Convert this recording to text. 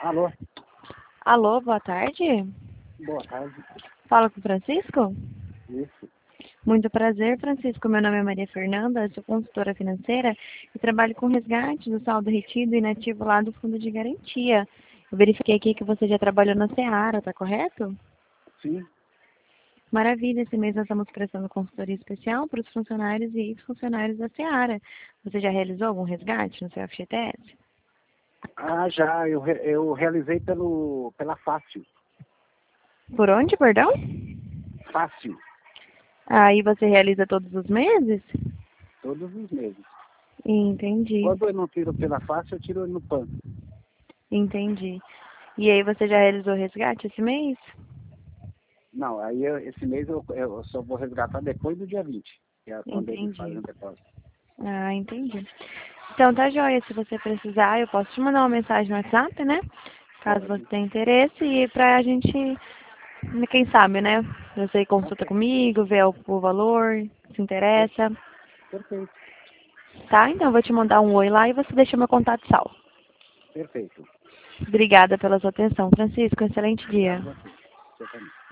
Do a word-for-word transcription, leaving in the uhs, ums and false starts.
Alô? Alô, boa tarde. Boa tarde. Fala com o Francisco? Isso. Muito prazer, Francisco. Meu nome é Maria Fernanda, sou consultora financeira e trabalho com resgate do saldo retido e inativo lá do Fundo de Garantia. Eu verifiquei aqui que você já trabalhou na Seara, tá correto? Sim. Maravilha, esse mês nós estamos prestando consultoria especial para os funcionários e ex-funcionários da Seara. Você já realizou algum resgate no seu F G T S? Ah, já. Eu, re- eu realizei pelo, pela Fácil. Por onde, perdão? Fácil. Aí você realiza todos os meses? Todos os meses. Entendi, Quando eu não tiro pela Fácil, eu tiro no P A N. entendi. E aí você já realizou resgate esse mês? Não, aí eu- esse mês eu, eu só vou resgatar depois do dia vinte, que é quando eles fazem Entendi. o depósito. Ah, entendi. Então tá joia, se você precisar, eu posso te mandar uma mensagem no WhatsApp, né? Caso você Pode. tenha interesse e pra gente, quem sabe, né? Você consulta Ok. comigo, vê o, o valor, se Per- interessa. Perfeito. Tá? Então eu vou te mandar um oi lá e você deixa meu contato salvo. Perfeito. Obrigada pela sua atenção, Francisco. Excelente Obrigado dia. a você. Você também.